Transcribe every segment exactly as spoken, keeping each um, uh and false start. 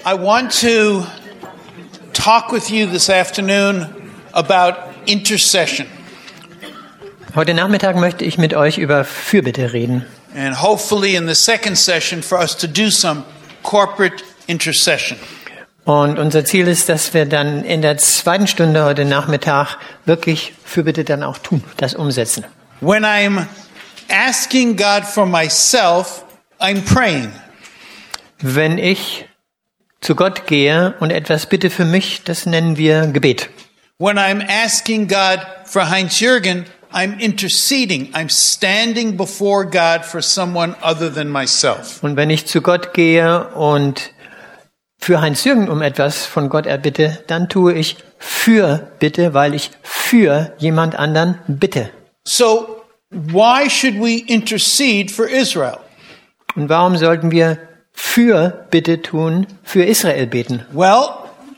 I want to talk with you this afternoon about intercession. Heute Nachmittag möchte ich mit euch über Fürbitte reden. And hopefully in the second session for us to do some corporate intercession. Und unser Ziel ist, dass wir dann in der zweiten Stunde heute Nachmittag wirklich Fürbitte dann auch tun, das umsetzen. When I'm asking God for myself, I'm praying. Wenn ich zu Gott gehe und etwas bitte für mich, das nennen wir Gebet. When I'm asking God for Heinz-Jürgen, I'm interceding. I'm standing before God for someone other than myself. Und wenn ich zu Gott gehe und für Heinz-Jürgen um etwas von Gott erbitte, dann tue ich für Bitte, weil ich für jemand anderen bitte. So, why should we intercede for Israel? Und warum sollten wir für Bitte tun, für Israel beten? Well,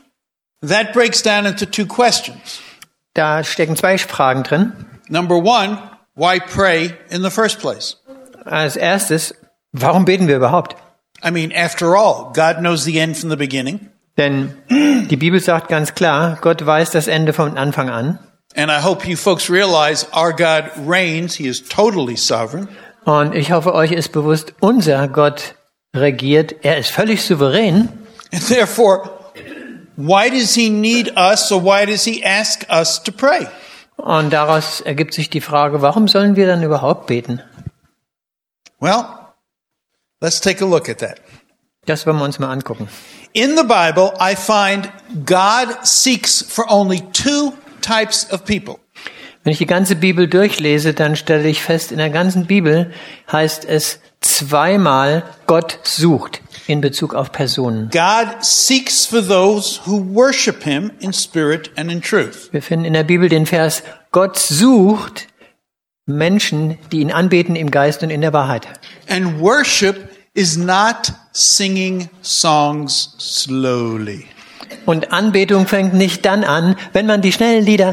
that breaks down into two questions. Da stecken zwei Fragen drin. Number one, why pray in the first place? Als erstes, warum beten wir überhaupt? I mean, after all, God knows the end from the beginning. Denn die Bibel sagt ganz klar, Gott weiß das Ende von Anfang an. And I hope you folks realize our God reigns. He is totally sovereign. Und ich hoffe, euch ist bewusst, unser Gott regiert. Er ist völlig souverän. And therefore, why does he need us, or why does he ask us to pray? Und daraus ergibt sich die Frage, warum sollen wir dann überhaupt beten? Well, let's take a look at that. Das wollen wir uns mal angucken. In the Bible, I find God seeks for only two types of people. Wenn ich die ganze Bibel durchlese, dann stelle ich fest, in der ganzen Bibel heißt es zweimal, Gott sucht in Bezug auf Personen. God seeks for those who worship him in spirit and in truth. Wir finden in der Bibel den Vers, Gott sucht Menschen, die ihn anbeten im Geist und in der Wahrheit. And worship is not singing songs slowly. Und Anbetung fängt nicht dann an, wenn man die schnellen Lieder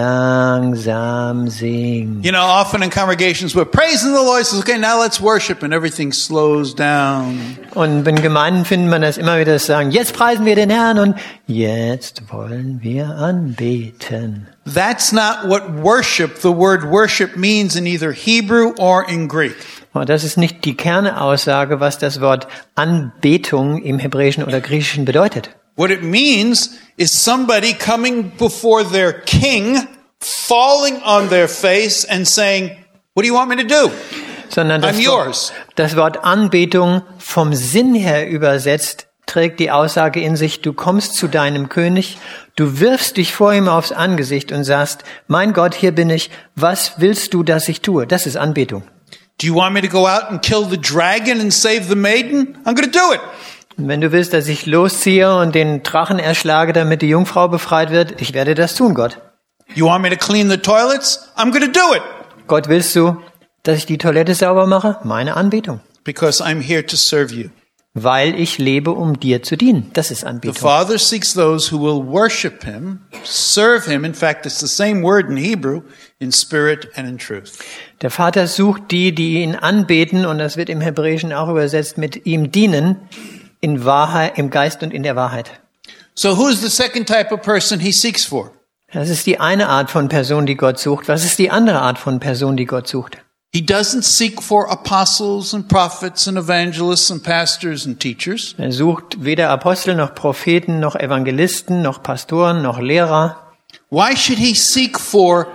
langsam singt. You know, often in congregations we're praising the Lord, says, okay, now let's worship, and everything slows down. Und in Gemeinden findet man das immer wieder, das sagen, jetzt preisen wir den Herrn und jetzt wollen wir anbeten. That's not what worship, the word worship means in either Hebrew or in Greek. Und das ist nicht die Kernaussage, was das Wort Anbetung im Hebräischen oder Griechischen bedeutet. What it means is somebody coming before their king, falling on their face and saying, what do you want me to do? Sondern das, I'm yours. Wort, das Wort Anbetung vom Sinn her übersetzt trägt die Aussage in sich, du kommst zu deinem König, du wirfst dich vor ihm aufs Angesicht und sagst, mein Gott, hier bin ich, was willst du, dass ich tue? Das ist Anbetung. Do you want me to go out and kill the dragon and save the maiden? I'm going to do it. Und wenn du willst, dass ich losziehe und den Drachen erschlage, damit die Jungfrau befreit wird, ich werde das tun, Gott. You want me to clean the toilets? I'm going to do it. Gott, willst du, dass ich die Toilette sauber mache? Meine Anbetung. Because I'm here to serve you. Weil ich lebe, um dir zu dienen. Das ist The Anbetung. Father seeks those who will worship him, serve him. In fact, it's the same word in Hebrew, in spirit and in truth. Der Vater sucht die, die ihn anbeten, und das wird im Hebräischen auch übersetzt mit ihm dienen, in Wahrheit, im Geist und in der Wahrheit. So who's the second type of person he seeks for? Das ist die eine Art von Person, die Gott sucht. Was ist die andere Art von Person, die Gott sucht? He doesn't seek for apostles and prophets and evangelists and pastors and teachers. Er sucht weder Apostel noch Propheten noch Evangelisten noch Pastoren noch Lehrer. Why should he seek for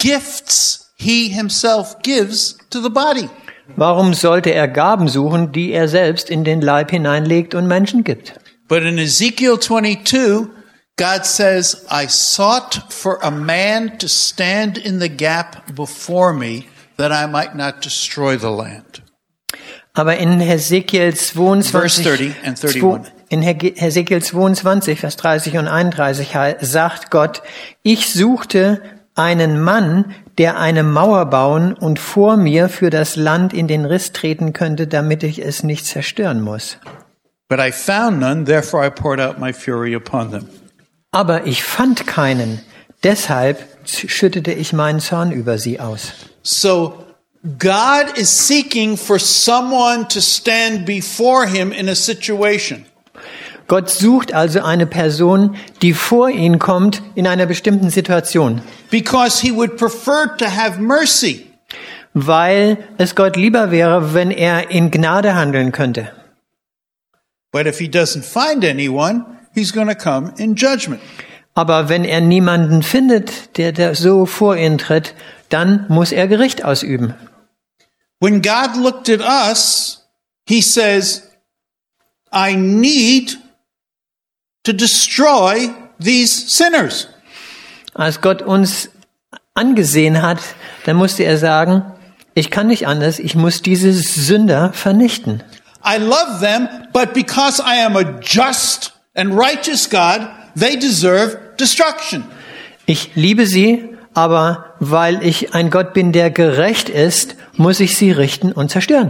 gifts he himself gives to the body? Warum sollte er Gaben suchen, die er selbst in den Leib hineinlegt und Menschen gibt? But in Ezekiel twenty-two, God says, I sought for a man to stand in the gap before me, that I might not destroy the land. Aber in Hesekiel zweiundzwanzig, Verse thirty and thirty-one. in Hesekiel zweiundzwanzig, Vers dreißig und einunddreißig sagt Gott, ich suchte einen Mann, der eine Mauer bauen und vor mir für das Land in den Riss treten könnte, damit ich es nicht zerstören muss. But I found none, therefore I poured out my fury upon them. Aber ich fand keinen, deshalb schüttete ich meinen Zorn über sie aus. So God is seeking for someone to stand before him in a situation. Gott sucht also eine Person, die vor ihn kommt in einer bestimmten Situation, because he would prefer to have mercy. weil es Gott lieber wäre, wenn er in Gnade handeln könnte. But if he doesn't find anyone, he's going to come in judgment. Aber wenn er niemanden findet, der da so vor ihn tritt, dann muss er Gericht ausüben. When God looked at us, he says, I need to destroy these sinners. Als Gott uns angesehen hat, dann musste er sagen, ich kann nicht anders, ich muss diese Sünder vernichten. I love them, but because I am a just and righteous God, they deserve destruction. Ich liebe sie, aber weil ich ein Gott bin, der gerecht ist, muss ich sie richten und zerstören.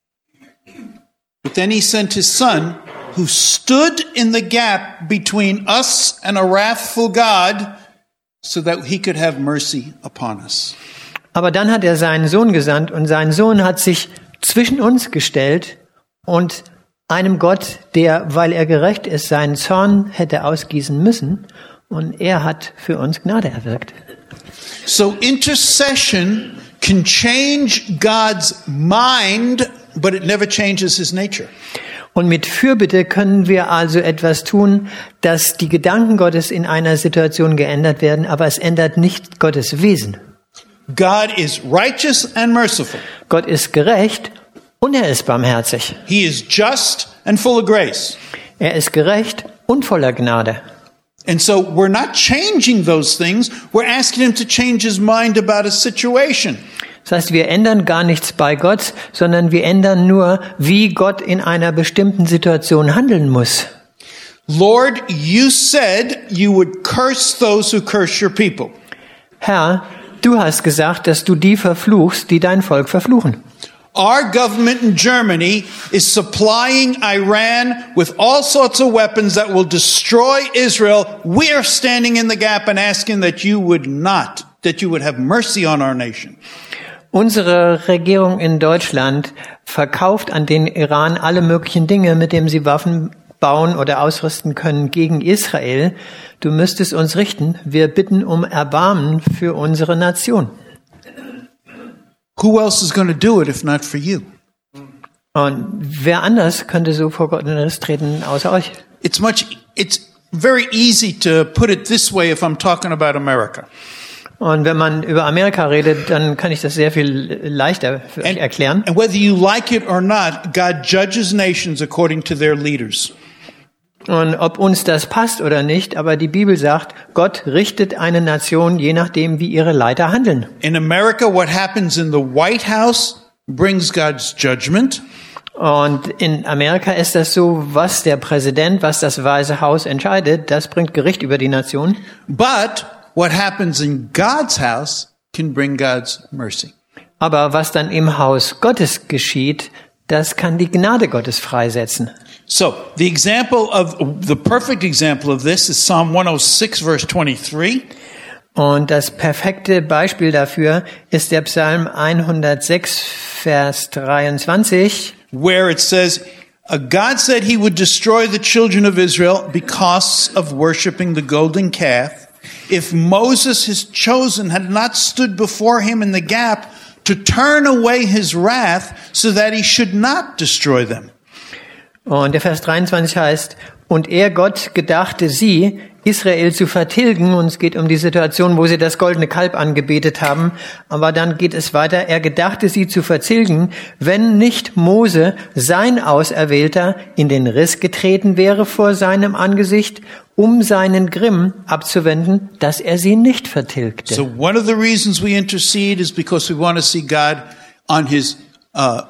But then he sent his son, who stood in the gap between us and a wrathful God, so that he could have mercy upon us. Aber dann hat er seinen Sohn gesandt und sein Sohn hat sich zwischen uns gestellt und einem Gott, der, weil er gerecht ist, seinen Zorn hätte ausgießen müssen, und er hat für uns Gnade erwirkt. So intercession can change God's mind, but it never changes his nature. Und mit Fürbitte können wir also etwas tun, dass die Gedanken Gottes in einer Situation geändert werden, aber es ändert nicht Gottes Wesen. God is righteous and merciful. Gott ist gerecht und er ist barmherzig. He is just and full of grace. Er ist gerecht und voller Gnade. And so we're not changing those things. We're asking him to change his mind about a situation. Das heißt, wir ändern gar nichts bei Gott, sondern wir ändern nur, wie Gott in einer bestimmten Situation handeln muss. Lord, you said you would curse those who curse your people. Herr, du hast gesagt, dass du die verfluchst, die dein Volk verfluchen. Our government in Germany is supplying Iran with all sorts of weapons that will destroy Israel. We are standing in the gap and asking that you would not, that you would have mercy on our nation. Unsere Regierung in Deutschland verkauft an den Iran alle möglichen Dinge, mit denen sie Waffen bauen oder ausrüsten können gegen Israel. Du müsstest uns richten. Wir bitten um Erbarmen für unsere Nation. Who else is going to do it if not for you? Und wer anders könnte so vor Gott in den Riss treten, außer euch? It's much, it's very easy to put it this way if I'm talking about America. Und wenn man über Amerika redet, dann kann ich das sehr viel leichter für euch erklären. And whether you like it or not, God judges nations according to their leaders. Und ob uns das passt oder nicht, aber die Bibel sagt, Gott richtet eine Nation je nachdem, wie ihre Leiter handeln. In America, what happens in the White House brings God's judgment. Und in Amerika ist das so, was der Präsident, was das Weiße Haus entscheidet, das bringt Gericht über die Nation. But what happens in God's house can bring God's mercy. Aber was dann im Haus Gottes geschieht, das kann die Gnade Gottes freisetzen. So, the example of, the perfect example of this is Psalm one oh six, verse twenty-three. Und das perfekte Beispiel dafür ist der Psalm hundertsechs, Vers dreiundzwanzig, where it says, uh, God said he would destroy the children of Israel because of worshiping the golden calf. If Moses, his chosen, had not stood before him in the gap to turn away his wrath so that he should not destroy them. Und der Vers dreiundzwanzig heißt, und er, Gott, gedachte sie, Israel zu vertilgen. Und es geht um die Situation, wo sie das goldene Kalb angebetet haben. Aber dann geht es weiter. Er gedachte sie zu vertilgen, wenn nicht Mose, sein Auserwählter, in den Riss getreten wäre vor seinem Angesicht, um seinen Grimm abzuwenden, dass er sie nicht vertilgte. So one of the reasons we intercede is because we want to see God on his uh,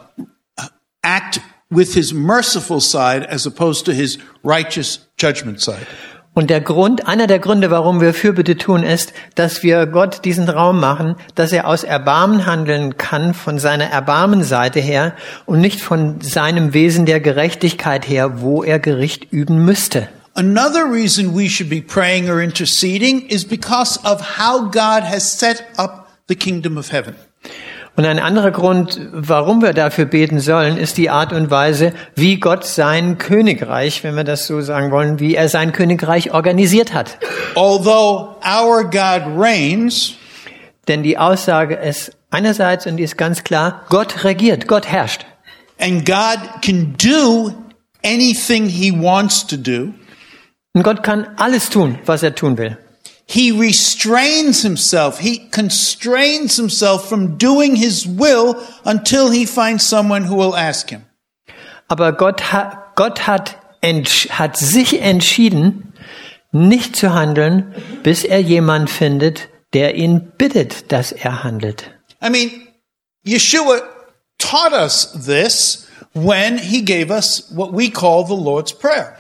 act with his merciful side as opposed to his righteous judgment side. Und der Grund, einer der Gründe, warum wir Fürbitte tun, ist, dass wir Gott diesen Raum machen, dass er aus Erbarmen handeln kann, von seiner Erbarmenseite her und nicht von seinem Wesen der Gerechtigkeit her, wo er Gericht üben müsste. Another reason we should be praying or interceding is because of how God has set up the kingdom of heaven. Und ein anderer Grund, warum wir dafür beten sollen, ist die Art und Weise, wie Gott sein Königreich, wenn wir das so sagen wollen, wie er sein Königreich organisiert hat. Although our God reigns, Denn die Aussage ist einerseits, und die ist ganz klar, Gott regiert, Gott herrscht. and God can do anything he wants to do, Und Gott kann alles tun, was er tun will. he restrains himself, he constrains himself from doing his will until he finds someone who will ask him. Aber Gott, ha, Gott hat, entsch, hat sich entschieden, nicht zu handeln, bis er jemand findet, der ihn bittet, dass er handelt. I mean, Yeshua taught us this when he gave us what we call the Lord's Prayer.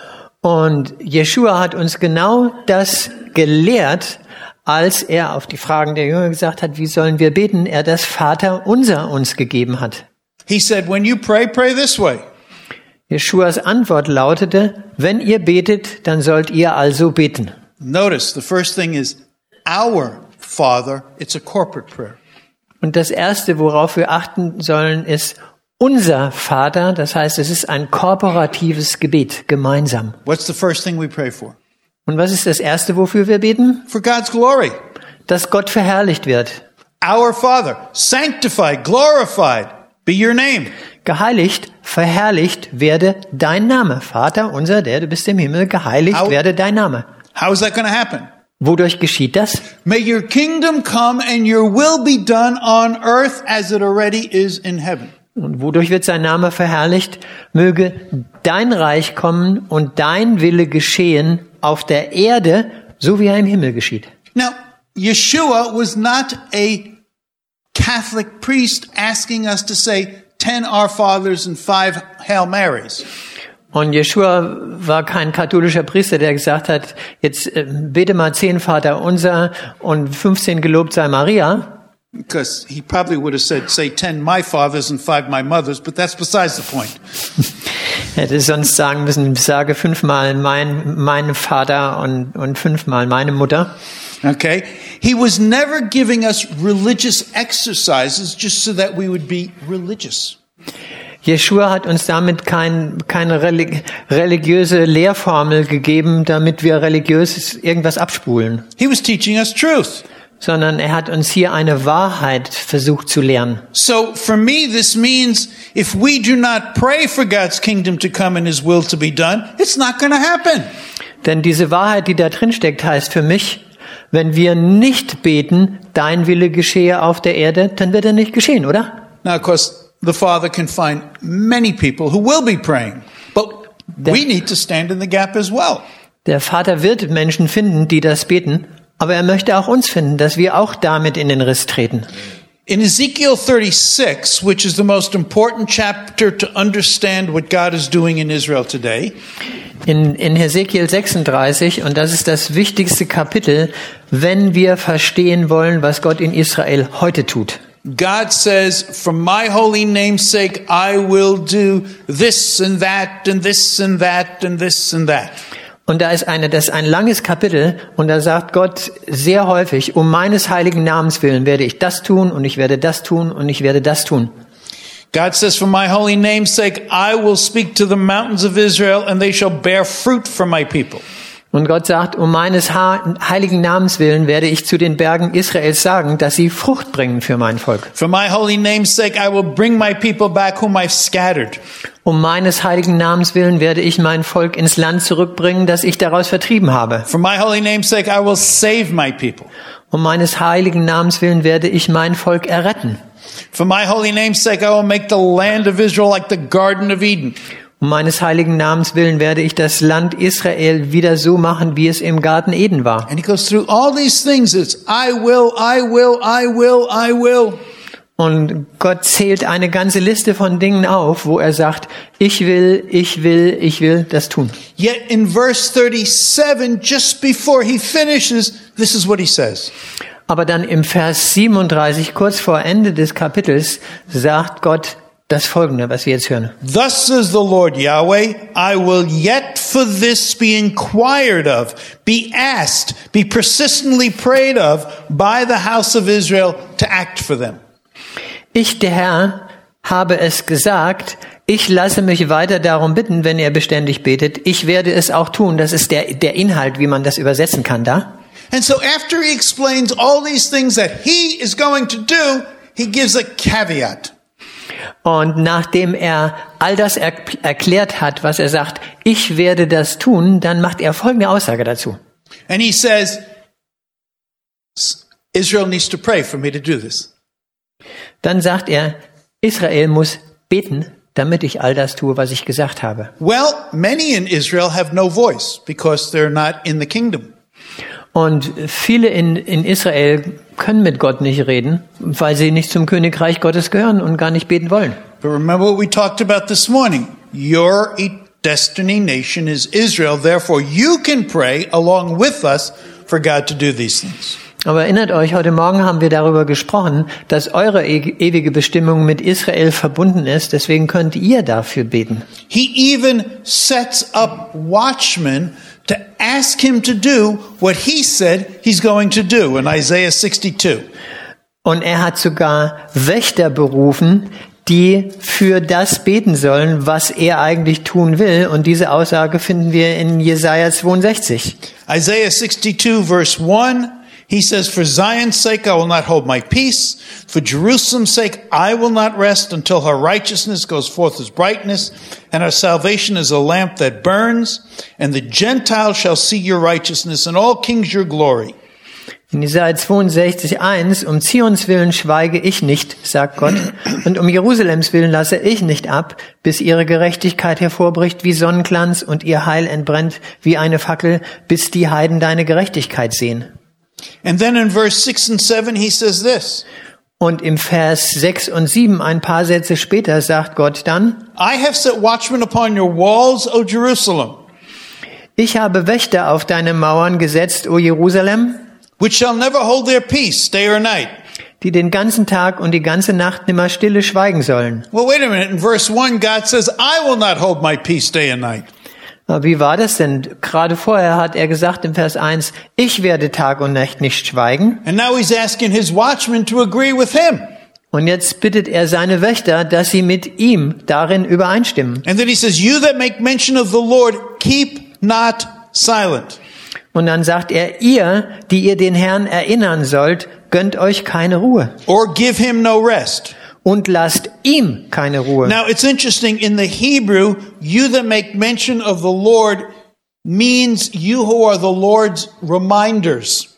Und Jeschua hat uns genau das gelehrt, als er auf die Fragen der Jünger gesagt hat, wie sollen wir beten, er das Vaterunser uns gegeben hat. He said, when you pray, pray this way. Jeschuas Antwort lautete, wenn ihr betet, dann sollt ihr also beten. Notice, the first thing is our Father. It's a corporate prayer. Und das Erste, worauf wir achten sollen, ist unser Vater. Das heißt, es ist ein korporatives Gebet, gemeinsam. What's the first thing we pray for? Und was ist das Erste, wofür wir beten? For God's glory. Dass Gott verherrlicht wird. Our Father, sanctified, glorified, be your name. Geheiligt, verherrlicht werde dein Name. Vater unser, der du bist im Himmel, geheiligt How- werde dein Name. How is that going to happen? Wodurch geschieht das? May your kingdom come and your will be done on earth as it already is in heaven. Und wodurch wird sein Name verherrlicht? Möge dein Reich kommen und dein Wille geschehen auf der Erde, so wie er im Himmel geschieht. Now, Yeshua was not a Catholic priest asking us to say ten Our Fathers and five Hail Marys. Und Jeschua war kein katholischer Priester, der gesagt hat, jetzt äh, bete mal zehn Vater unser und fünfzehn gelobt sei Maria. Because he probably would have said, say ten my fathers and five my mothers, but that's besides the point. Hätte sonst sagen müssen, sage fünfmal mein, mein Vater und, und fünfmal meine Mutter. Okay? He was never giving us religious exercises just so that we would be religious. Jeschua hat uns damit kein, keine religi- religiöse Lehrformel gegeben, damit wir religiös irgendwas abspulen, He was teaching us truth. sondern er hat uns hier eine Wahrheit versucht zu lernen. So for me, this means if we do not pray for God's kingdom to come and his will to be done, it's not going to happen. Denn diese Wahrheit, die da drin steckt, heißt für mich, wenn wir nicht beten, dein Wille geschehe auf der Erde, dann wird er nicht geschehen, oder? Now, of course, the Father can find many people who will be praying, but we need to stand in the gap as well. Der Vater wird Menschen finden, die das beten, aber er möchte auch uns finden, dass wir auch damit in den Riss treten. In Ezekiel thirty-six, which is the most important chapter to understand what God is doing in Israel today, In, in Hesekiel sechsunddreißig, und das ist das wichtigste Kapitel, wenn wir verstehen wollen, was Gott in Israel heute tut. God says, for my holy name's sake, I will do this and that and this and that and this and that. Und da ist eine, das ist ein langes Kapitel, und da sagt Gott sehr häufig, um meines heiligen Namens willen werde ich das tun und ich werde das tun und ich werde das tun. God says, for my holy name's sake, I will speak to the mountains of Israel and they shall bear fruit for my people. Und Gott sagt, um meines ha- heiligen Namens willen werde ich zu den Bergen Israels sagen, dass sie Frucht bringen für mein Volk. For my holy name's sake, I will bring my people back whom I've scattered. Um meines heiligen Namens willen werde ich mein Volk ins Land zurückbringen, das ich daraus vertrieben habe. For my holy name's sake, I will save my people. Um meines heiligen Namens willen werde ich mein Volk erretten. For my holy name's sake, I will make the land of Israel like the Garden of Eden. Um meines heiligen Namens willen werde ich das Land Israel wieder so machen, wie es im Garten Eden war. And he goes through all these things. It's I will, I will, I will, I will. Und Gott zählt eine ganze Liste von Dingen auf, wo er sagt, ich will, ich will, ich will das tun. Yet in verse thirty-seven, just before he finishes, this is what he says. Aber dann im Vers siebenunddreißig, kurz vor Ende des Kapitels, sagt Gott das Folgende, was wir jetzt hören. Thus says the Lord Yahweh, I will yet for this be inquired of, be asked, be persistently prayed of by the house of Israel to act for them. Ich, der Herr, habe es gesagt, ich lasse mich weiter darum bitten, wenn ihr beständig betet. Ich werde es auch tun. Das ist der, der Inhalt, wie man das übersetzen kann da. And so after he explains all these things that he is going to do, he gives a caveat. Und nachdem er all das er- erklärt hat, was er sagt, ich werde das tun, dann macht er folgende Aussage dazu. And he says, Israel needs to pray for me to do this. Dann sagt er, Israel muss beten, damit ich all das tue, was ich gesagt habe. Well, many in Israel have no voice because they're not in the kingdom. Und viele in, in Israel können mit Gott nicht reden, weil sie nicht zum Königreich Gottes gehören und gar nicht beten wollen. But remember what we talked about this morning. Your destiny nation is Israel. Therefore, you can pray along with us for God to do these things. Aber erinnert euch, heute Morgen haben wir darüber gesprochen, dass eure e- ewige Bestimmung mit Israel verbunden ist. Deswegen könnt ihr dafür beten. He even sets up watchmen to ask him to do what he said he's going to do in Isaiah sixty-two. Und er hat sogar Wächter berufen, die für das beten sollen, was er eigentlich tun will. Und diese Aussage finden wir in Jesaja zweiundsechzig. Isaiah sixty-two verse one, he says, for Zion's sake I will not hold my peace. For Jerusalem's sake I will not rest until her righteousness goes forth as brightness, and her salvation is a lamp that burns. And the Gentiles shall see your righteousness, and all kings your glory. In Jesaja zweiundsechzig eins, um Zions willen schweige ich nicht, sagt Gott, und um Jerusalems willen lasse ich nicht ab, bis ihre Gerechtigkeit hervorbricht wie Sonnenglanz und ihr Heil entbrennt wie eine Fackel, bis die Heiden deine Gerechtigkeit sehen. And then in verse six and seven he says this. Und im Vers sechs und sieben, ein paar Sätze später, sagt Gott dann, I have set watchmen upon your walls, O Jerusalem, ich habe Wächter auf deine Mauern gesetzt, o Jerusalem, which shall never hold their peace day or night. die den ganzen Tag und die ganze Nacht nimmer stille schweigen sollen. Well, wait a minute. In verse one, God says, I will not hold my peace day and night. Aber wie war das denn? Gerade vorher hat er gesagt im Vers eins, ich werde Tag und Nacht nicht schweigen. And now he's asking his watchmen to agree with him. Und jetzt bittet er seine Wächter, dass sie mit ihm darin übereinstimmen. And then he says, you that make mention of the Lord, keep not silent. Und dann sagt er, ihr, die ihr den Herrn erinnern sollt, gönnt euch keine Ruhe Or give him no rest. und lasst ihm keine Ruhe. Now, it's interesting. In the Hebrew, you that make mention of the Lord means you who are the Lord's reminders.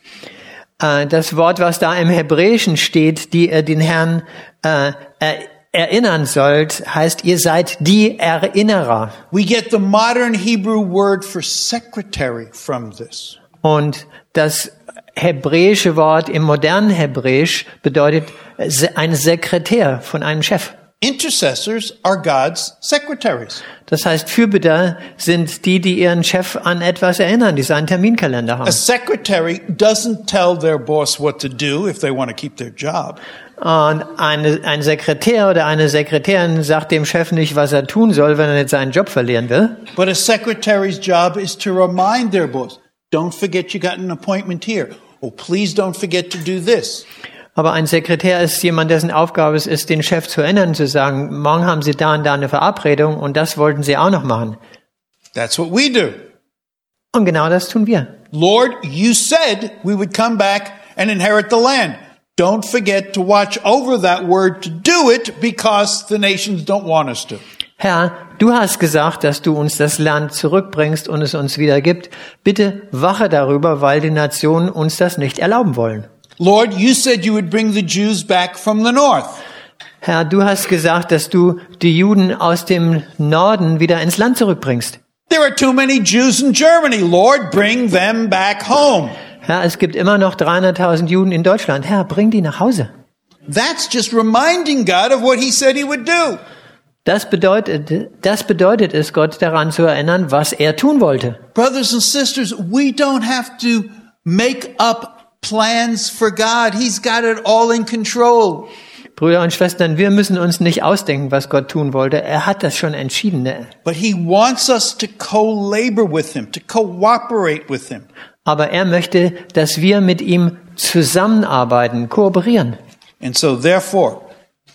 Äh, Das Wort, was da im Hebräischen steht, die ihr den Herrn äh, er, erinnern sollt, heißt, ihr seid die Erinnerer. We get the modern Hebrew word for secretary from this. Und das hebräische Wort im modernen Hebräisch bedeutet se- ein Sekretär von einem Chef. Intercessors are God's secretaries. Das heißt, Fürbitter sind die, die ihren Chef an etwas erinnern, die seinen Terminkalender A haben. secretary doesn't tell their boss what to do if they want to keep their job. Und eine, ein Sekretär oder eine Sekretärin sagt dem Chef nicht, was er tun soll, wenn er nicht seinen Job verlieren will. But a secretary's job is to remind their boss, don't forget you got an appointment here. Oh, please don't forget to do this. Aber ein Sekretär ist jemand, dessen Aufgabe es ist, den Chef zu erinnern, zu sagen, morgen haben Sie da und da eine Verabredung und das wollten Sie auch noch machen. That's what we do. Und genau das tun wir. Lord, you said we would come back and inherit the land. Don't forget to watch over that word to do it because the nations don't want us to. Herr, du hast gesagt, dass du uns das Land zurückbringst und es uns wieder gibt. Bitte wache darüber, weil die Nationen uns das nicht erlauben wollen. Lord, you said you would bring the Jews back from the north. Herr, du hast gesagt, dass du die Juden aus dem Norden wieder ins Land zurückbringst. There are too many Jews in Germany. Lord, bring them back home. Herr, es gibt immer noch dreihunderttausend Juden in Deutschland. Herr, bring die nach Hause. That's just reminding God of what he said he would do. Das bedeutet, das bedeutet es, Gott daran zu erinnern, was er tun wollte. Brothers and sisters, we don't have to make up plans for God. He's got it all in control. Brüder und Schwestern, wir müssen uns nicht ausdenken, was Gott tun wollte. Er hat das schon entschieden. Ne? But he wants us to co-labor with him, to cooperate with him. Aber er möchte, dass wir mit ihm zusammenarbeiten, kooperieren. And so therefore,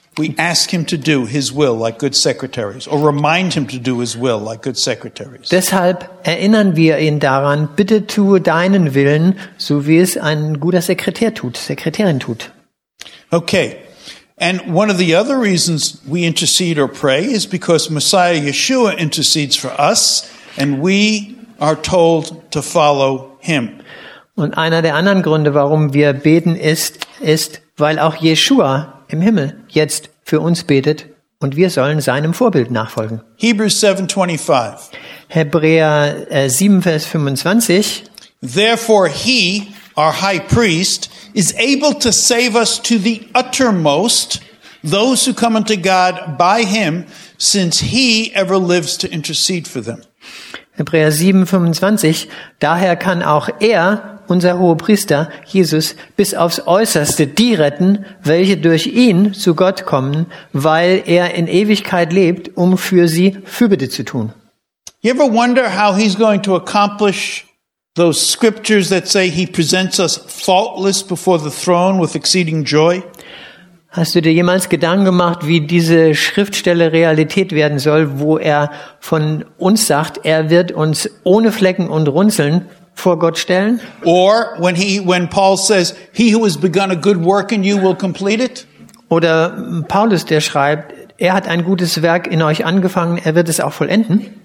We ask him to do his will like good secretaries, or remind him to do his will like good secretaries. Deshalb erinnern wir ihn daran, bitte tue deinen Willen, so wie es ein guter Sekretär tut, Sekretärin tut. Okay. And one of the other reasons we intercede or pray is because Messiah Yeshua intercedes for us, and we are told to follow him. Und einer der anderen Gründe, warum wir beten, ist, ist, weil auch Jeschua im Himmel jetzt für uns betet und wir sollen seinem Vorbild nachfolgen. Hebrews seven twenty-five. Hebräer äh, sieben, Vers fünfundzwanzig. Therefore he, our high priest, is able to save us to the uttermost, those who come unto God by him, since he ever lives to intercede for them. Hebräer sieben, fünfundzwanzig. Daher kann auch er, unser Hohepriester, Jesus, bis aufs Äußerste die retten, welche durch ihn zu Gott kommen, weil er in Ewigkeit lebt, um für sie Fürbitte zu tun. You ever wonder how he's going to accomplish those scriptures that say he presents us faultless before the throne with exceeding joy? Hast du dir jemals Gedanken gemacht, wie diese Schriftstelle Realität werden soll, wo er von uns sagt, er wird uns ohne Flecken und Runzeln vor Gott stellen? Or when he, when Paul says, he who has begun a good work in you will complete it? Oder Paulus, der schreibt, er hat ein gutes Werk in euch angefangen, er wird es auch vollenden.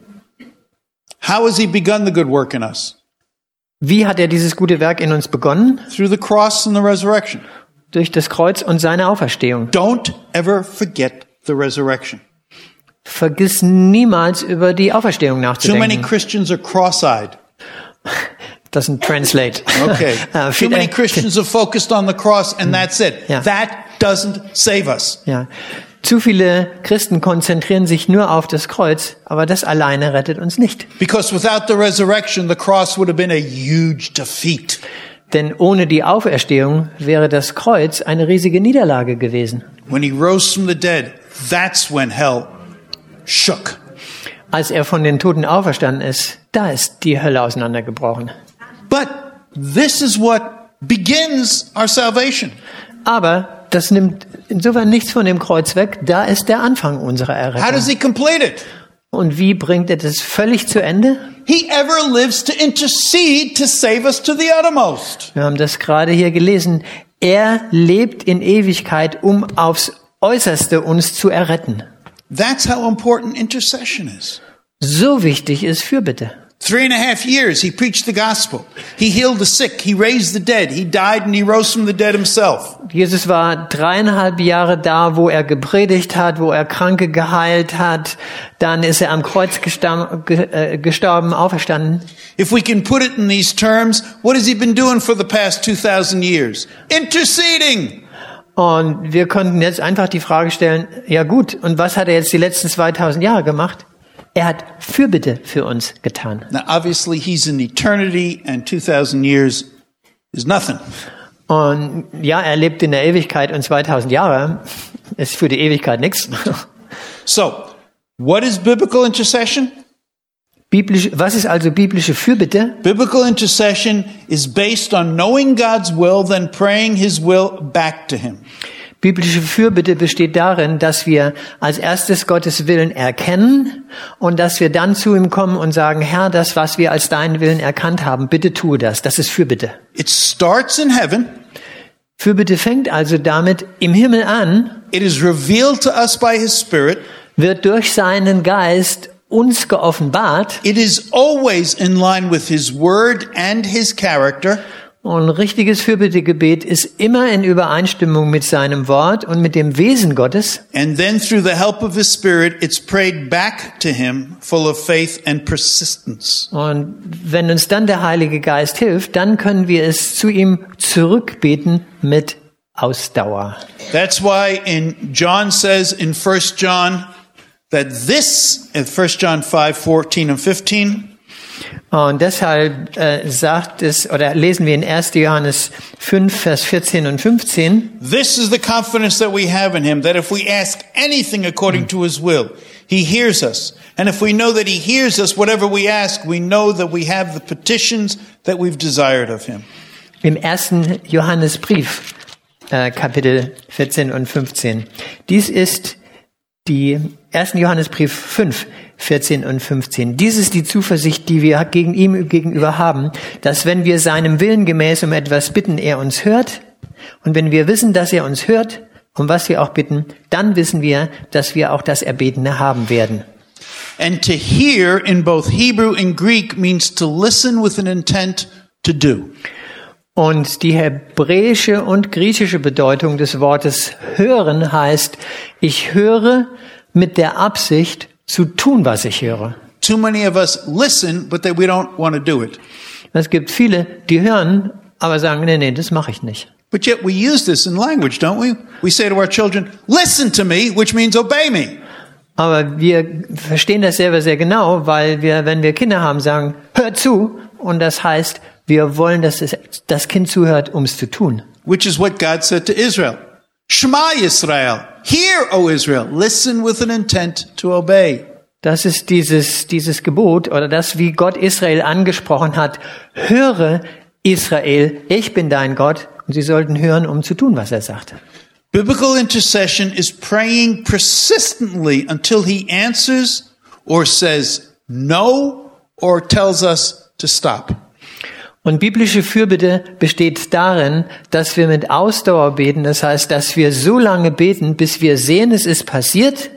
How has he begun the good work in us? Wie hat er dieses gute Werk in uns begonnen? Through the cross and the resurrection. Durch das Kreuz und seine Auferstehung. Don't ever forget the resurrection. Vergiss niemals über die Auferstehung Too many nachzudenken. Christians are cross-eyed. Doesn't translate. Okay. Uh, Too viel- many Christians are focused on the cross and that's it. Yeah. That doesn't save us. Ja. Zu viele Christen konzentrieren sich nur auf das Kreuz, aber das alleine rettet uns nicht. Because without the resurrection, the cross would have been a huge defeat. Denn ohne die Auferstehung wäre das Kreuz eine riesige Niederlage gewesen. When he rose from the dead, that's when hell shook. Als er von den Toten auferstanden ist, da ist die Hölle auseinandergebrochen. But this is what begins our salvation. Aber das nimmt insofern nichts von dem Kreuz weg. Da ist der Anfang unserer How does Errettung. he complete it? Und wie bringt er das völlig zu Ende? He ever lives to intercede to save us to the uttermost. Wir haben das gerade hier gelesen. Er lebt in Ewigkeit, um aufs Äußerste uns zu erretten. That's how important intercession is. So wichtig ist Fürbitte. Three and a half years, he preached the gospel. He healed the sick. He raised the dead. He died and he rose from the dead himself. Jesus war dreieinhalb Jahre da, wo er gepredigt hat, wo er Kranke geheilt hat. Dann ist er am Kreuz gestorben, äh, gestorben, auferstanden. If we can put it in these terms, what has he been doing for the past two thousand years? Interceding. Und wir konnten jetzt einfach die Frage stellen, ja gut, und was hat er jetzt die letzten zweitausend Jahre gemacht? Er hat Fürbitte für uns getan. Now, obviously, he's in eternity and two thousand years is nothing. Und ja, er lebt in der Ewigkeit und zweitausend Jahre ist für die Ewigkeit nichts. So, what is biblical intercession? Biblisch, was ist also biblische Fürbitte? Biblical intercession is based on knowing God's will, then praying his will back to him. Biblische Fürbitte besteht darin, dass wir als erstes Gottes Willen erkennen und dass wir dann zu ihm kommen und sagen, Herr, das, was wir als deinen Willen erkannt haben, bitte tue das. Das ist Fürbitte. It starts in heaven. Fürbitte fängt also damit im Himmel an, It is revealed to us by his Spirit. wird durch seinen Geist uns geoffenbart. It is always in line with his word and his character. Und richtiges Fürbittegebet ist immer in Übereinstimmung mit seinem Wort und mit dem Wesen Gottes. And then through the help of his Spirit, it's prayed back to him full of faith and persistence. Und wenn uns dann der Heilige Geist hilft, dann können wir es zu ihm zurückbeten mit Ausdauer. That's why in John says in First John that this, in First John five, fourteen and fifteen, Und deshalb äh, sagt es, oder lesen wir in erster Johannes fünf, Vers vierzehn und fünfzehn, this is the confidence that we have in him, that if we ask anything according to his will, he hears us. And if we know that he hears us, whatever we ask, we know that we have the petitions that we've desired of him. im ersten Johannesbrief äh, Kapitel vierzehn und fünfzehn. Dies ist die ersten Johannesbrief fünf, vierzehn und fünfzehn. Dies ist die Zuversicht, die wir gegen ihm gegenüber haben, dass wenn wir seinem Willen gemäß um etwas bitten, er uns hört. Und wenn wir wissen, dass er uns hört, um was wir auch bitten, dann wissen wir, dass wir auch das Erbetene haben werden. And to hear in both Hebrew and Greek means to listen with an intent to do. Und die hebräische und griechische Bedeutung des Wortes hören heißt, ich höre mit der Absicht zu tun, was ich höre. Too many of us listen, but that we don't want to do it. Es gibt viele, die hören, aber sagen, nee, nee, das mache ich nicht. But yet we use this in language, don't we? We say to our children, listen to me, which means obey me. Aber wir verstehen das selber sehr genau, weil wir, wenn wir Kinder haben, sagen, hör zu. Und das heißt, wir wollen, dass das Kind zuhört, um es zu tun. Which is what God said to Israel. Shema Yisrael. Hear, O Israel. Listen with an intent to obey. Das ist dieses, dieses Gebot oder das, wie Gott Israel angesprochen hat. Höre, Israel, ich bin dein Gott. Und sie sollten hören, um zu tun, was er sagt. Biblical intercession is praying persistently until he answers or says no or tells us to stop. Und biblische Fürbitte besteht darin, dass wir mit Ausdauer beten. Das heißt, dass wir so lange beten, bis wir sehen, es ist passiert,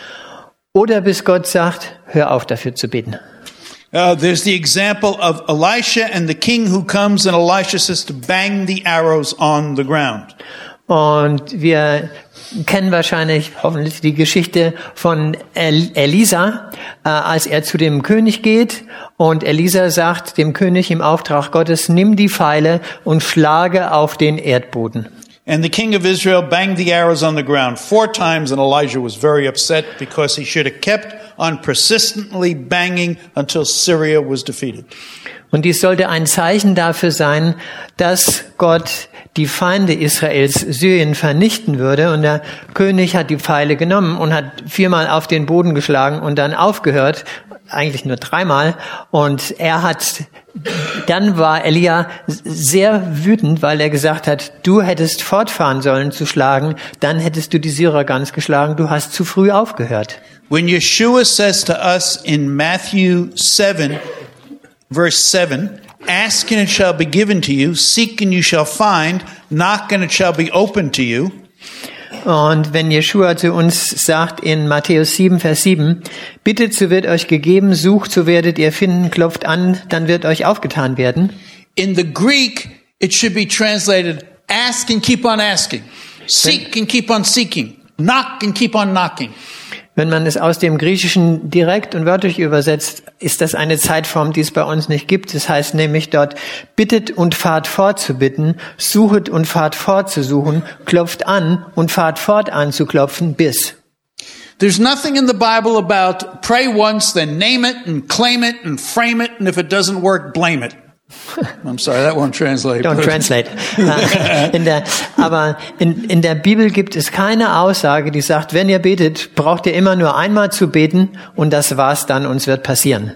oder bis Gott sagt, hör auf dafür zu beten. Uh, there's the example of Elisha and the king who comes and Elisha says to bang the arrows on the ground. Und wir kennen wahrscheinlich hoffentlich die Geschichte von El- Elisa, äh, als er zu dem König geht und Elisa sagt dem König im Auftrag Gottes, nimm die Pfeile und schlage auf den Erdboden. And the king of Israel banged the arrows on the ground four times, and Elijah was very upset because he should have kept on persistently banging until Syria was defeated. Und dies sollte ein Zeichen dafür sein, dass Gott die Feinde Israels, Syrien, vernichten würde. Und der König hat die Pfeile genommen und hat viermal auf den Boden geschlagen und dann aufgehört, eigentlich nur dreimal. Und er hat, dann war Elia sehr wütend, weil er gesagt hat, du hättest fortfahren sollen zu schlagen, dann hättest du die Syrer ganz geschlagen, du hast zu früh aufgehört. When Yeshua says to us in Matthew seven, verse seven, ask and it shall be given to you, seek and you shall find, knock and it shall be opened to you. Und wenn Jeschua zu uns sagt in Matthäus sieben, Vers sieben, bittet, so wird euch gegeben, sucht, so werdet ihr finden, klopft an, dann wird euch aufgetan werden. In the Greek, it should be translated, ask and keep on asking, seek and keep on seeking, knock and keep on knocking. Wenn man es aus dem Griechischen direkt und wörtlich übersetzt, ist das eine Zeitform, die es bei uns nicht gibt. Das heißt nämlich dort, bittet und fahrt fort zu bitten, suchet und fahrt fort zu suchen, klopft an und fahrt fort an zu klopfen, bis. There's nothing in the Bible about pray once, then name it and claim it and frame it, and if it doesn't work, blame it. I'm sorry, that won't translate. Don't translate. In der, aber in, in der Bibel gibt es keine Aussage, die sagt, wenn ihr betet, braucht ihr immer nur einmal zu beten und das war's dann und es wird passieren.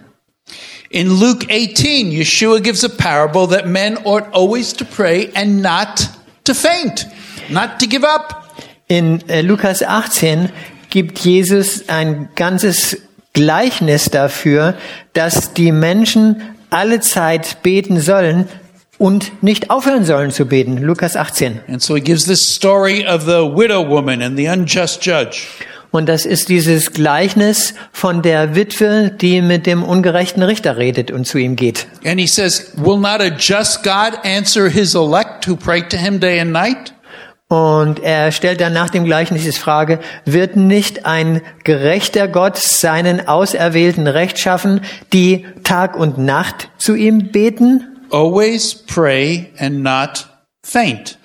In Luke eighteen, Yeshua gives a parable that men ought always to pray and not to faint, not to give up. In äh, Lukas achtzehn gibt Jesus ein ganzes Gleichnis dafür, dass die Menschen alle Zeit beten sollen und nicht aufhören sollen zu beten. Lukas achtzehn. And so he gives this story of the widow woman and the unjust judge. Und das ist dieses Gleichnis von der Witwe, die mit dem ungerechten Richter redet und zu ihm geht. And he says, will not a just God answer his elect who pray to him day and night? Und er stellt dann nach dem Gleichnis die Frage, wird nicht ein gerechter Gott seinen Auserwählten Recht schaffen, die Tag und Nacht zu ihm beten? Always pray and not faint.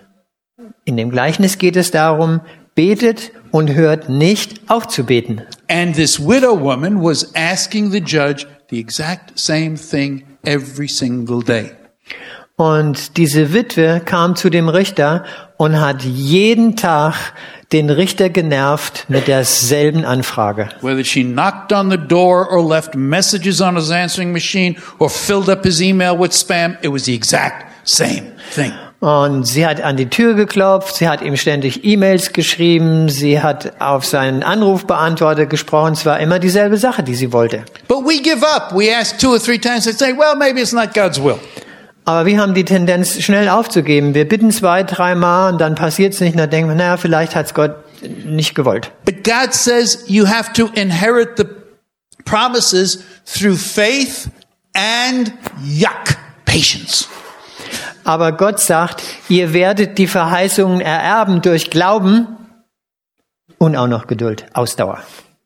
In dem Gleichnis geht es darum, betet und hört nicht auf zu beten. And this widow woman was asking the judge the exact same thing every single day. Und diese Witwe kam zu dem Richter und hat jeden Tag den Richter genervt mit derselben Anfrage. Whether she knocked on the door or left messages on his answering machine or filled up his email with spam, it was the exact same thing. Und sie hat an die Tür geklopft, sie hat ihm ständig E-Mails geschrieben, sie hat auf seinen Anrufbeantworter gesprochen. Es war immer dieselbe Sache, die sie wollte. But we give up. We ask two or three times and say, well, maybe it's not God's will. Aber wir haben die Tendenz, schnell aufzugeben. Wir bitten zwei, dreimal und dann passiert es nicht. Und dann denken wir, naja, vielleicht hat es Gott nicht gewollt. But God says you have to inherit the promises through faith and yuck, patience. Aber Gott sagt, ihr werdet die Verheißungen ererben durch Glauben und auch noch Geduld, Ausdauer.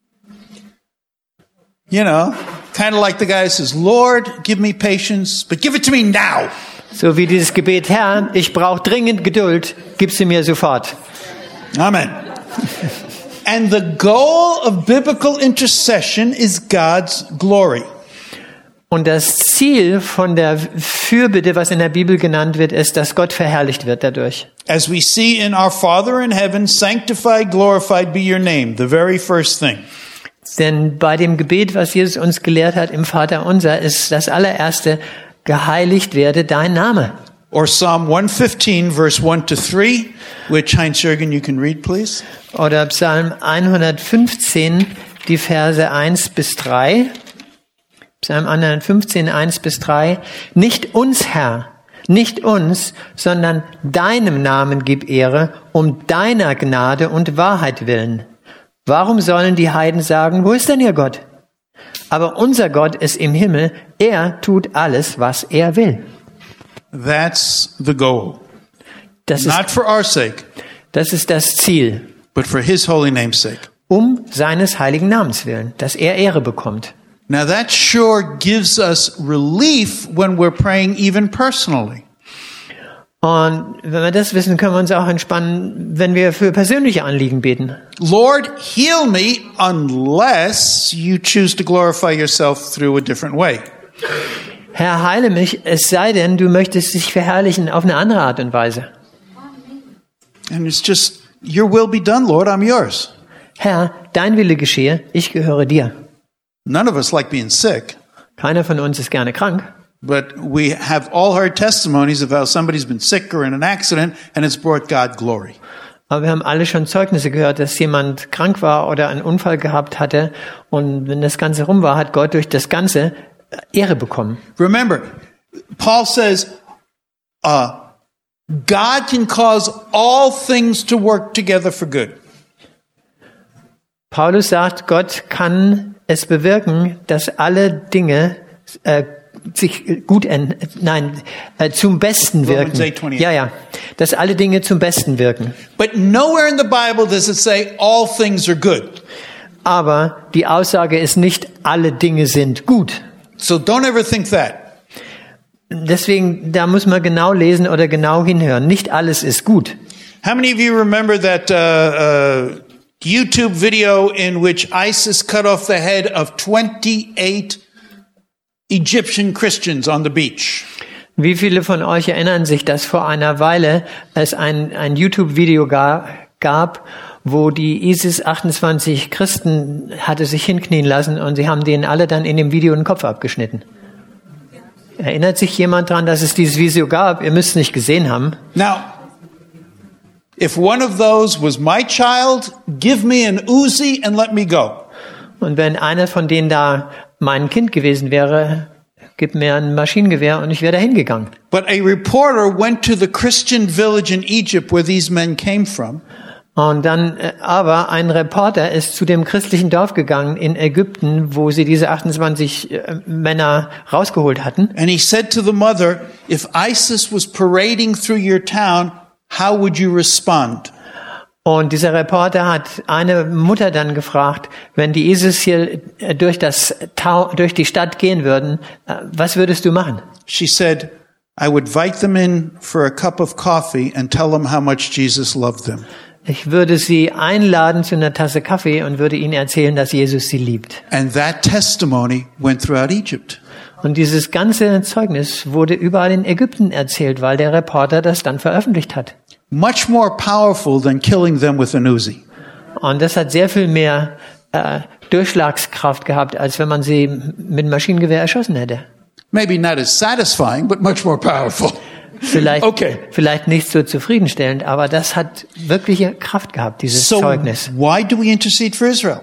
You know, kind of like the guy who says, Lord, give me patience, but give it to me now. So wie dieses Gebet, Herr, ich brauche dringend Geduld, gib sie mir sofort. Amen. And the goal of biblical intercession is God's glory. Und das Ziel von der Fürbitte, was in der Bibel genannt wird, ist, dass Gott verherrlicht wird dadurch. As we see in our Father in heaven, sanctified, glorified be your name, the very first thing. Denn bei dem Gebet, was Jesus uns gelehrt hat im Vater unser, ist das allererste, geheiligt werde dein Name. Or Psalm one fifteen, verse one to three, which Heinz-Jürgen, you can read, please. Oder Psalm hundertfünfzehn, die Verse eins bis drei. Psalm hundertfünfzehn, eins bis drei. Nicht uns, Herr, nicht uns, sondern deinem Namen gib Ehre, um deiner Gnade und Wahrheit willen. Warum sollen die Heiden sagen, wo ist denn ihr Gott? Aber unser Gott ist im Himmel, er tut alles, was er will. That's the goal. Das Not ist, for our sake, das ist das Ziel, but for his holy name's sake. um seines heiligen Namens willen, dass er Ehre bekommt. Now that sure gives us relief when we're praying even personally. Und wenn wir das wissen, können wir uns auch entspannen, wenn wir für persönliche Anliegen beten. Lord, heal me unless you choose to glorify yourself through a different way. Herr, heile mich, es sei denn, du möchtest dich verherrlichen auf eine andere Art und Weise. And it's just, your will be done, Lord, I'm yours. Herr, dein Wille geschehe, ich gehöre dir. None of us like being sick, Keiner von uns ist gerne krank. but we have all heard testimonies of how somebody's been sick or in an accident and it's brought God glory. Aber wir haben alle schon Zeugnisse gehört, dass jemand krank war oder einen Unfall gehabt hatte. Und wenn das Ganze rum war, hat Gott durch das Ganze Ehre bekommen. Remember, Paul says, uh, God can cause all things to work together for good. Paulus sagt, Gott kann es bewirken, dass alle Dinge äh, sich gut, en- nein, äh, zum Besten wirken. Romans eight twenty-eight. Ja, ja, dass alle Dinge zum Besten wirken. But nowhere in the Bible does it say all things are good. Aber die Aussage ist nicht, alle Dinge sind gut. So don't ever think that. Deswegen, da muss man genau lesen oder genau hinhören. Nicht alles ist gut. How many of you remember that uh, uh, YouTube video in which ISIS cut off the head of twenty-eight Egyptian Christians on the beach? Wie viele von euch erinnern sich, dass vor einer Weile es ein, ein YouTube-Video ga, gab, wo die ISIS achtundzwanzig Christen hatte sich hinknien lassen und sie haben denen alle dann in dem Video den Kopf abgeschnitten. Erinnert sich jemand daran, dass es dieses Video gab? Ihr müsst es nicht gesehen haben. Now, if one of those was my child, give me an Uzi and let me go. Und wenn einer von denen da mein Kind gewesen wäre, gib mir ein Maschinengewehr und ich wäre da hingegangen. But a reporter went to the Christian village in Egypt where these men came from. Und dann, äh, aber ein Reporter ist zu dem christlichen Dorf gegangen in Ägypten, wo sie diese achtundzwanzig äh, Männer rausgeholt hatten. And he said to the mother, if ISIS was parading through your town, how would you respond? Und dieser Reporter hat eine Mutter dann gefragt, wenn die ISIS hier äh, durch das Tau, durch die Stadt gehen würden, äh, was würdest du machen? She said, I would invite them in for a cup of coffee and tell them how much Jesus loved them. Ich würde sie einladen zu einer Tasse Kaffee und würde ihnen erzählen, dass Jesus sie liebt. And that testimony went throughout Egypt. Und dieses ganze Zeugnis wurde überall in Ägypten erzählt, weil der Reporter das dann veröffentlicht hat. Much more powerful than killing them with an Uzi. Und das hat sehr viel mehr äh, Durchschlagskraft gehabt, als wenn man sie mit Maschinengewehr erschossen hätte. Maybe not as satisfying, but much more powerful. Vielleicht, Okay. vielleicht nicht so zufriedenstellend, aber das hat wirkliche Kraft gehabt, dieses So Zeugnis. why do we intercede for Israel?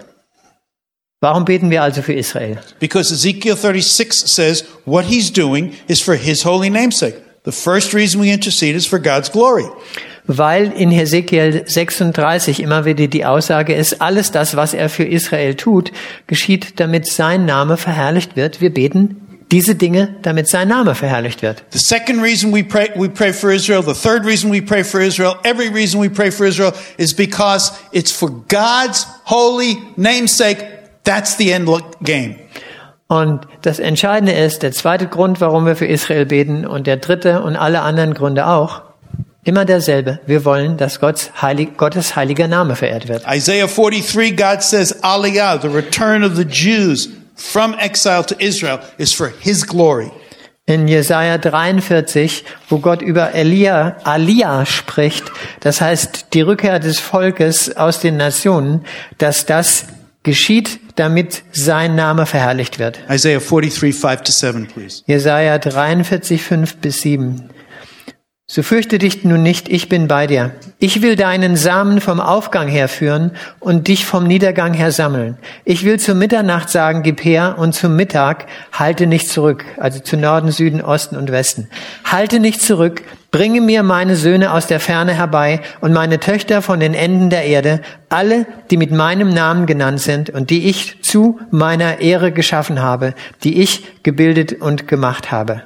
Warum beten wir also für Israel? Because Ezekiel thirty-six says what he's doing is for his holy namesake. The first reason we intercede is for God's glory. Weil in Hesekiel sechsunddreißig immer wieder die Aussage ist, alles das, was er für Israel tut, geschieht, damit sein Name verherrlicht wird. Wir beten diese Dinge, damit sein Name verherrlicht wird. The second reason we pray, we pray for Israel, the third reason we pray for Israel, every reason we pray for Israel is because it's for God's holy namesake. That's the end game. Und das Entscheidende ist, der zweite Grund, warum wir für Israel beten, und der dritte und alle anderen Gründe auch, immer derselbe. Wir wollen, dass Gottes, heilig, Gottes heiliger Name verehrt wird. Isaiah forty-three, God says, Aliyah, the return of the Jews from exile to Israel is for his glory. In Jesaja dreiundvierzig, wo Gott über Elia, Aliyah spricht, das heißt die Rückkehr des Volkes aus den Nationen, dass das geschieht, damit sein Name verherrlicht wird. Isaiah forty-three, five to seven, please. Jesaja dreiundvierzig, fünf bis sieben. So fürchte dich nun nicht, ich bin bei dir. Ich will deinen Samen vom Aufgang her führen und dich vom Niedergang her sammeln. Ich will zur Mitternacht sagen, gib her, und zum Mittag halte nicht zurück. Also zu Norden, Süden, Osten und Westen. Halte nicht zurück, bringe mir meine Söhne aus der Ferne herbei und meine Töchter von den Enden der Erde, alle, die mit meinem Namen genannt sind und die ich zu meiner Ehre geschaffen habe, die ich gebildet und gemacht habe.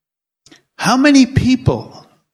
How many people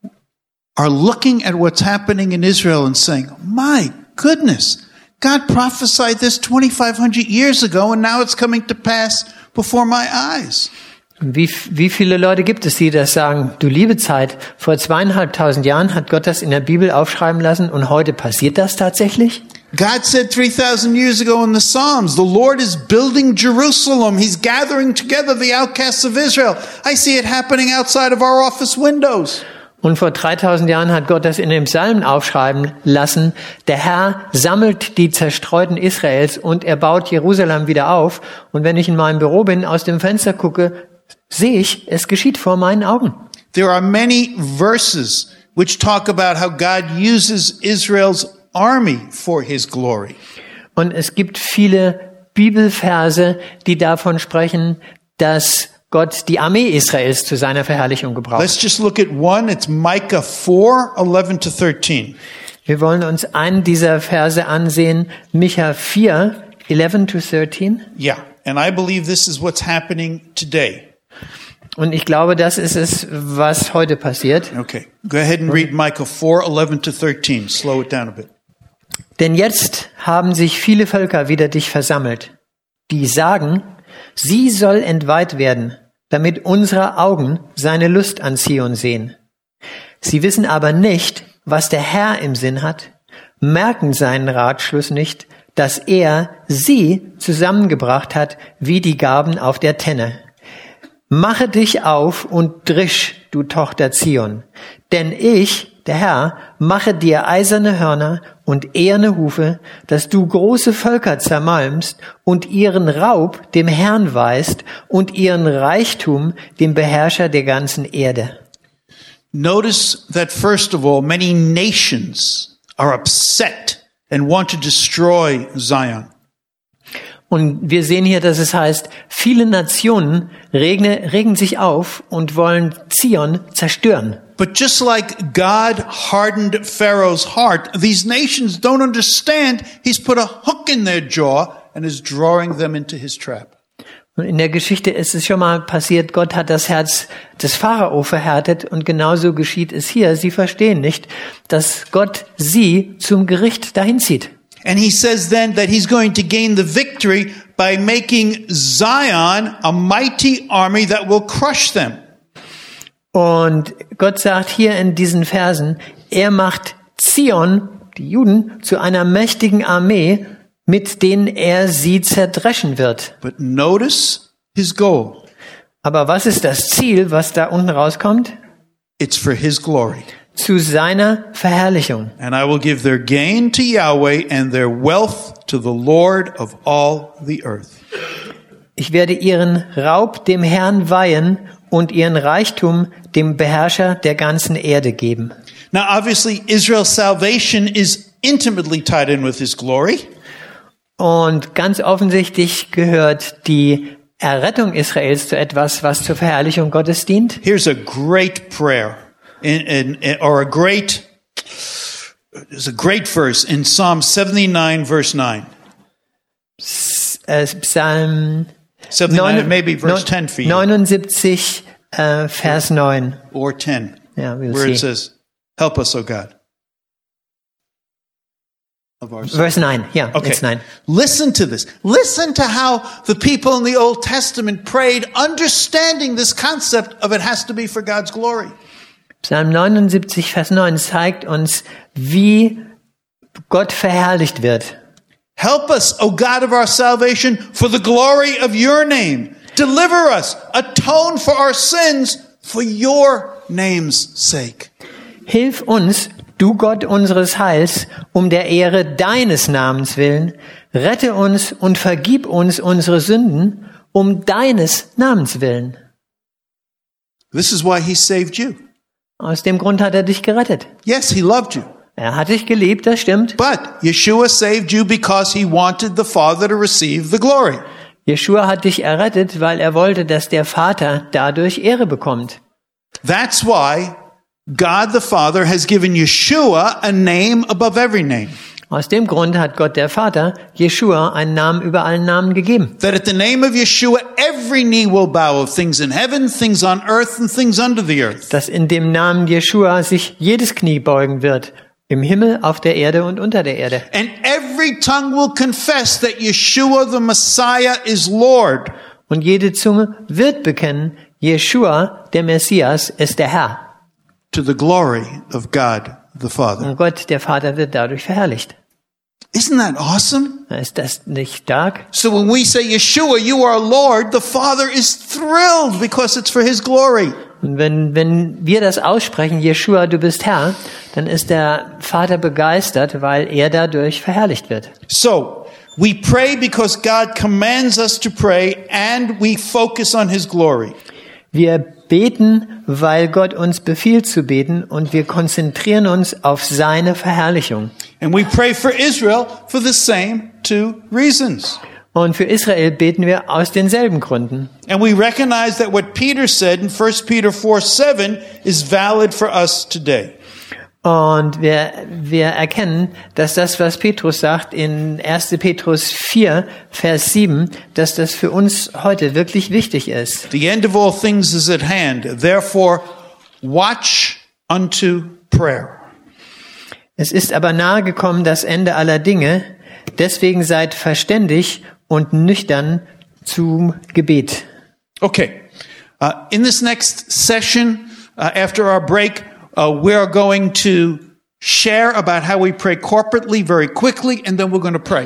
are looking at what's happening in Israel and saying, my goodness, God prophesied this twenty-five hundred years ago and now it's coming to pass before my eyes. Wie, wie viele Leute gibt es, die das sagen, du liebe Zeit, vor zweieinhalbtausend Jahren hat Gott das in der Bibel aufschreiben lassen und heute passiert das tatsächlich? God said three thousand years ago in the Psalms, the Lord is building Jerusalem. He's gathering together the outcasts of Israel. I see it happening outside of our office windows. Und vor dreitausend Jahren hat Gott das in den Psalmen aufschreiben lassen. Der Herr sammelt die Zerstreuten Israels und er baut Jerusalem wieder auf. Und wenn ich in meinem Büro bin, aus dem Fenster gucke, sehe ich, es geschieht vor meinen Augen. There are many verses which talk about how God uses Israel's army for his glory. Und es gibt viele Bibelverse, die davon sprechen, dass Gott die Armee Israels zu seiner Verherrlichung gebraucht. Let's just look at one. It's Micah four, eleven to thirteen. Wir wollen uns einen dieser Verse ansehen, Micha vier, eleven to thirteen. Yeah, and I believe this is what's happening today. Und ich glaube, das ist es, was heute passiert. Okay, go ahead and read Micah four, eleven to thirteen. Slow it down a bit. Denn jetzt haben sich viele Völker wider dich versammelt, die sagen, sie soll entweiht werden, damit unsere Augen seine Lust an Zion sehen. Sie wissen aber nicht, was der Herr im Sinn hat, merken seinen Ratschluss nicht, dass er sie zusammengebracht hat wie die Garben auf der Tenne. Mache dich auf und drisch, du Tochter Zion, denn ich, der Herr, mache dir eiserne Hörner und eherne Hufe, dass du große Völker zermalmst und ihren Raub dem Herrn weist und ihren Reichtum dem Beherrscher der ganzen Erde. Notice that first of all, many nations are upset and want to destroy Zion. Und wir sehen hier, dass es heißt, viele Nationen regen, regen sich auf und wollen Zion zerstören. But just like God hardened Pharaoh's heart, these nations don't understand he's put a hook in their jaw and is drawing them into his trap. Und in der Geschichte ist es schon mal passiert, Gott hat das Herz des Pharao verhärtet und genauso geschieht es hier. Sie verstehen nicht, dass Gott sie zum Gericht dahin zieht. And he says then that he's going to gain the victory by making Zion a mighty army that will crush them. Und Gott sagt hier in diesen Versen, er macht Zion, die Juden, zu einer mächtigen Armee, mit denen er sie zerdreschen wird. But notice his goal. Aber was ist das Ziel, was da unten rauskommt? It's for his glory. Zu seiner Verherrlichung. And I will give their gain to Yahweh and their wealth to the Lord of all the earth. Ich werde ihren Raub dem Herrn weihen und ihren Reichtum dem Beherrscher der ganzen Erde geben. Now, obviously, Israel's salvation is intimately tied in with his glory. Und ganz offensichtlich gehört die Errettung Israels zu etwas, was zur Verherrlichung Gottes dient. Here's a great prayer, in, in, in, or a great, there's a great verse in Psalm seventy-nine, verse nine. Äh, Psalm seventy-nine, maybe verse ten for you. neunundsiebzig, äh, Vers neun. Or ten, Yeah, we'll where see. it says, help us, O God. Of our Verse nine, yeah, Okay. it's nine. Listen to this. Listen to how the people in the Old Testament prayed, understanding this concept of it has to be for God's glory. Psalm neunundsiebzig, Vers neun zeigt uns, wie Gott verherrlicht wird. Help us, O God of our salvation, for the glory of your name. Deliver us, atone for our sins for your name's sake. Hilf uns, du Gott unseres Heils, um der Ehre deines Namens willen. Rette uns und vergib uns unsere Sünden, um deines Namens willen. This is why he saved you. Aus dem Grund hat er dich gerettet. Yes, he loved you. Er hat dich geliebt, das stimmt. But Yeshua saved you because he wanted the Father to receive the glory. Jeschua hat dich errettet, weil er wollte, dass der Vater dadurch Ehre bekommt. That's why God the Father has given Yeshua a name above every name. Aus dem Grund hat Gott der Vater Jeschua einen Namen über allen Namen gegeben. That at the name of Yeshua every knee will bow of things in heaven, things on earth, and things under the earth. Dass in dem Namen Jeschua sich jedes Knie beugen wird. Im Himmel, auf der Erde und unter der Erde. And every tongue will confess that Yeshua the Messiah is Lord. Und jede Zunge wird bekennen, Jeschua, der Messias, ist der Herr. To the glory of God the Father. Und Gott, der Vater, wird dadurch verherrlicht. Isn't that awesome? Ist das nicht stark? So when we say Yeshua, you are Lord, the Father is thrilled because it's for his glory. Und wenn, wenn wir das aussprechen, Jeschua, du bist Herr, dann ist der Vater begeistert, weil er dadurch verherrlicht wird. So, we pray because God commands us to pray and we focus on his glory. Wir beten, weil Gott uns befiehlt zu beten und wir konzentrieren uns auf seine Verherrlichung. And we pray for Israel for the same two reasons. Und für Israel beten wir aus denselben Gründen. And we recognize that what Peter said in First Peter four seven is valid for us today. Und wir, wir erkennen, dass das, was Petrus sagt in erster Petrus vier, Vers sieben, dass das für uns heute wirklich wichtig ist. The end of all things is at hand. Therefore, watch unto prayer. Es ist aber nahe gekommen das Ende aller Dinge, deswegen seid verständig und nüchtern zum Gebet. Okay. Uh, in this next session, uh, after our break, uh, we are going to share about how we pray corporately very quickly, and then we're going to pray.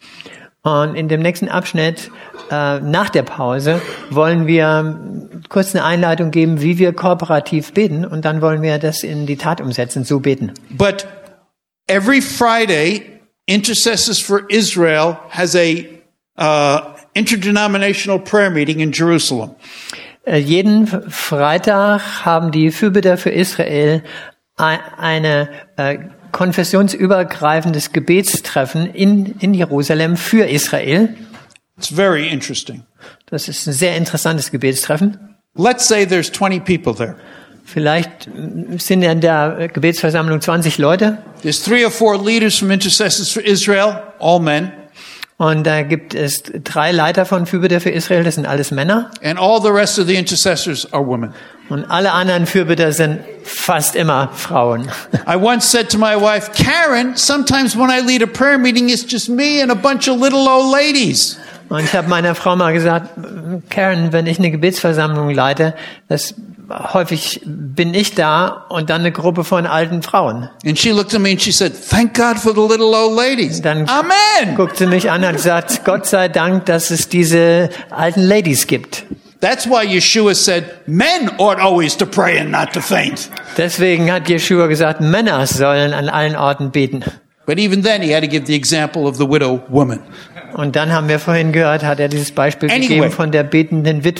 Und in dem nächsten Abschnitt, äh, nach der Pause, wollen wir kurz eine Einleitung geben, wie wir kooperativ beten, und dann wollen wir das in die Tat umsetzen, so beten. But every Friday, Intercessors for Israel has a uh, interdenominational prayer meeting in Jerusalem. Äh, jeden Freitag haben die Fürbitter für Israel ein, eine äh, konfessionsübergreifendes Gebetstreffen in, in Jerusalem für Israel. It's very interesting. Das ist ein sehr interessantes Gebetstreffen. Let's say there's twenty people there. Vielleicht sind in der Gebetsversammlung zwanzig Leute. There's three or four leaders from Intercessors for Israel, all men. Und da gibt es drei Leiter von Fürbitter für Israel, das sind alles Männer. And all the rest of the intercessors are women. Und alle anderen Fürbitter sind fast immer Frauen. I once said to my wife, Karen, sometimes when I lead a prayer meeting, it's just me and a bunch of little old ladies. Und ich habe meiner Frau mal gesagt, Karen, wenn ich eine Gebetsversammlung leite, das häufig bin ich da und dann eine Gruppe von alten Frauen. And she looked at me and she said, thank God for the little old ladies. Dann Amen. guckt sie mich an und sagt, Gott sei Dank, dass es diese alten Ladies gibt. That's why Yeshua said, men ought always to pray and not to faint. Deswegen hat Jeschua gesagt, Männer sollen an allen Orten beten. But even then, he had to give the example of the widow woman. Und dann haben wir vorhin gehört, hat er dieses Beispiel Anyway. gegeben von der betenden Witwe.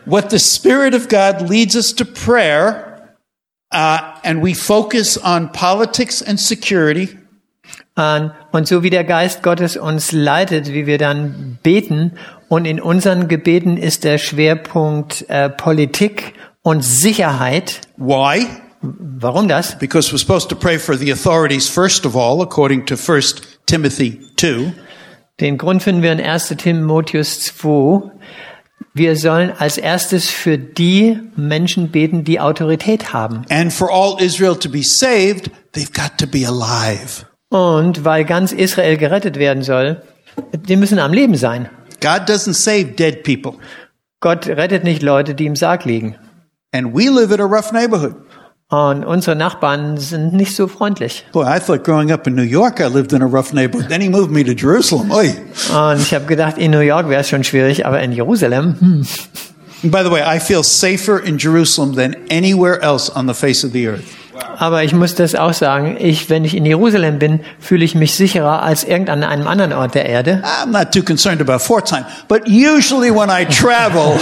what the Spirit of God leads us to prayer, uh, and we focus on politics and security, Und so wie der Geist Gottes uns leitet, wie wir dann beten, und in unseren Gebeten ist der Schwerpunkt äh, Politik und Sicherheit. why? Warum das? Because we're supposed to pray for the authorities first of all, according to First Timothy two. Den Grund finden wir in erster Timotheus zwei. Wir sollen als erstes für die Menschen beten, die Autorität haben. And for all Israel to be saved, they've got to be alive. Und weil ganz Israel gerettet werden soll, die müssen am Leben sein. God doesn't save dead people. Gott rettet nicht Leute, die im Sarg liegen. And we live in a rough neighborhood. Und unsere Nachbarn sind nicht so freundlich. Boy, I thought growing up in New York I lived in a rough neighborhood. Then he moved me to Jerusalem. Oy. Und ich habe gedacht, in New York wäre es schon schwierig, aber in Jerusalem, hm. And by the way, I feel safer in Jerusalem than anywhere else on the face of the earth. Aber ich muss das auch sagen, ich, wenn ich in Jerusalem bin, fühle ich mich sicherer als irgendein einem anderen Ort der Erde. I'm not too concerned about Pforzheim, but usually when I travel,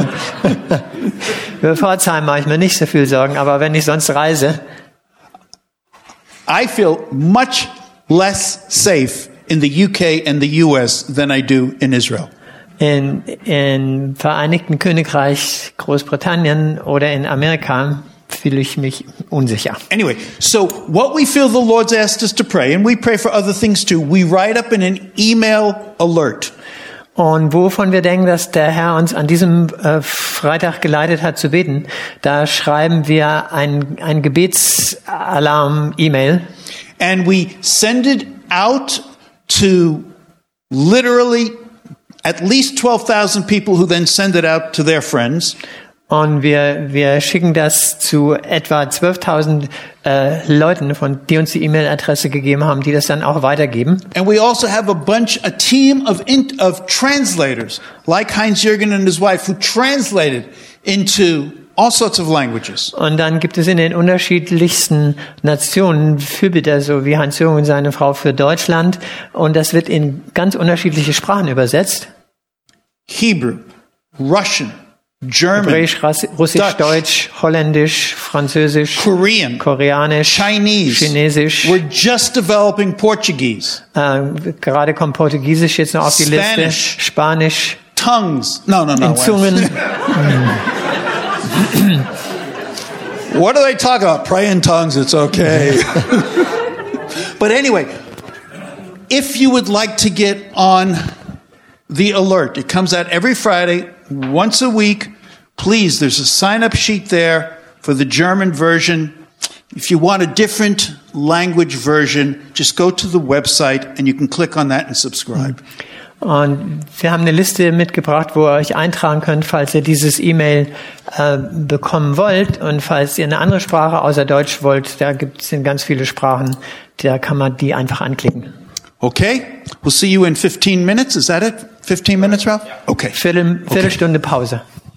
Über Pforzheim mache ich mir nicht so viel Sorgen, aber wenn ich sonst reise, I feel much less safe in the U K and the U S than I do in Israel. in, in Vereinigten Königreich, Großbritannien oder in Amerika, fühle ich mich unsicher. Anyway, so what we feel the Lord's asked us to pray, and we pray for other things too, we write up in an email alert. Und wovon wir denken, dass der Herr uns an diesem äh, Freitag geleitet hat zu beten, da schreiben wir ein, ein Gebetsalarm-E-Mail. And we send it out to literally at least twelve thousand people who then send it out to their friends. Und wir, wir schicken das zu etwa zwölftausend äh, Leuten, von die uns die E-Mail-Adresse gegeben haben, die das dann auch weitergeben. And we also have a bunch, a team of in, of translators, like Heinz Jürgen and his wife, who translated into all sorts of languages. Und dann gibt es in den unterschiedlichsten Nationen Fürbitter, so wie Heinz-Jürgen und seine Frau für Deutschland. Und das wird in ganz unterschiedliche Sprachen übersetzt. Hebrew, Russian, German, Hebräisch, Russisch, Dutch, Deutsch, Holländisch, Französisch, Korean, Koreanisch, Chinese. Chinesisch. We're just developing Portuguese. Äh, gerade kommt Portugiesisch jetzt noch auf die Spanish. Liste. Spanisch. Tongues. No, no, no. In Zungen. What do they talk about? Pray in tongues, it's okay. But anyway, if you would like to get on the alert, it comes out every Friday, once a week. Please, there's a sign-up sheet there for the German version. If you want a different language version, just go to the website and you can click on that and subscribe. Und wir haben eine Liste mitgebracht, wo ihr euch eintragen könnt, falls ihr dieses E-Mail äh, bekommen wollt. Und falls ihr eine andere Sprache außer Deutsch wollt, da gibt es ganz viele Sprachen, da kann man die einfach anklicken. Okay? We'll see you in fifteen minutes. Is that it? fifteen minutes, Ralph? Okay. Viertel, Viertelstunde Pause.